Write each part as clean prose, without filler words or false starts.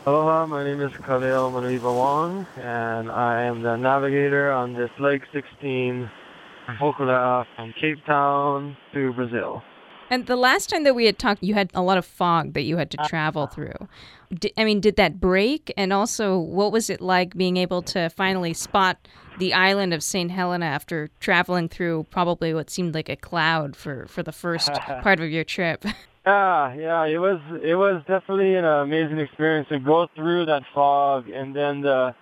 Aloha, my name is Kaleo Manuiva Wong, and I am the navigator on this Lake 16 from Hokulea from Cape Town to Brazil. And the last time that we had talked, you had a lot of fog that you had to travel through. Did that break? And also, what was it like being able to finally spot the island of St. Helena after traveling through probably what seemed like a cloud for the first part of your trip? Yeah, it was definitely an amazing experience to go through that fog and then the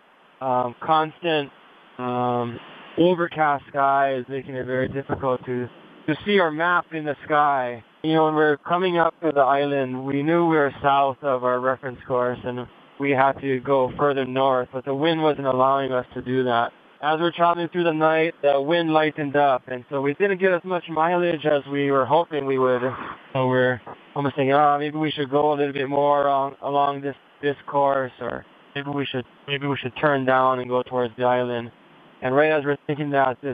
constant um, overcast sky is making it very difficult to see our map in the sky. You know, when we were coming up to the island, we knew we were south of our reference course and we had to go further north, but the wind wasn't allowing us to do that. As we're traveling through the night, the wind lightened up, and so we didn't get as much mileage as we were hoping we would. So we're almost thinking, oh, maybe we should go a little bit more along this course, or maybe we should turn down and go towards the island. And right as we're thinking that, this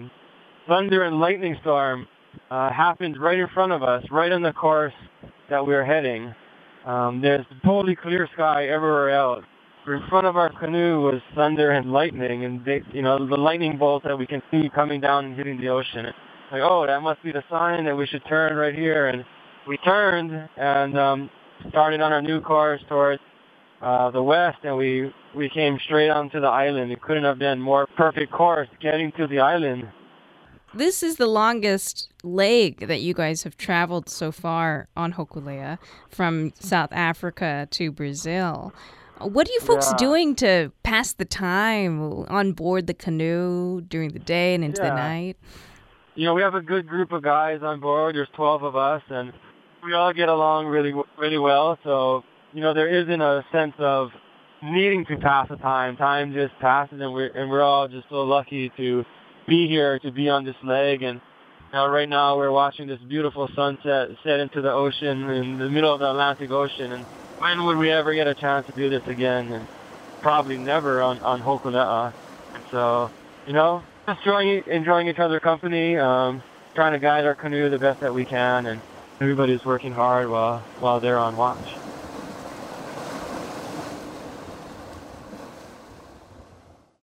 thunder and lightning storm happened right in front of us, right on the course that we were heading. There's totally clear sky everywhere else. In front of our canoe was thunder and lightning, and the lightning bolts that we can see coming down and hitting the ocean. Like, oh, that must be the sign that we should turn right here. And we turned and started on our new course towards the west, and we came straight onto the island. It couldn't have been more perfect course getting to the island. This is the longest leg that you guys have traveled so far on Hokulea from South Africa to Brazil. What are you folks Yeah, doing to pass the time on board the canoe during the day and into the yeah. night? We have a good group of guys on board. There's 12 of us, and we all get along really well. So, there isn't a sense of needing to pass the time. Time just passes, and we're all just so lucky to be here, to be on this leg. And right now we're watching this beautiful sunset set into the ocean in the middle of the Atlantic Ocean. And when would we ever get a chance to do this again? And probably never on Hokulea. And so, just enjoying each other's company, trying to guide our canoe the best that we can, and everybody's working hard while they're on watch.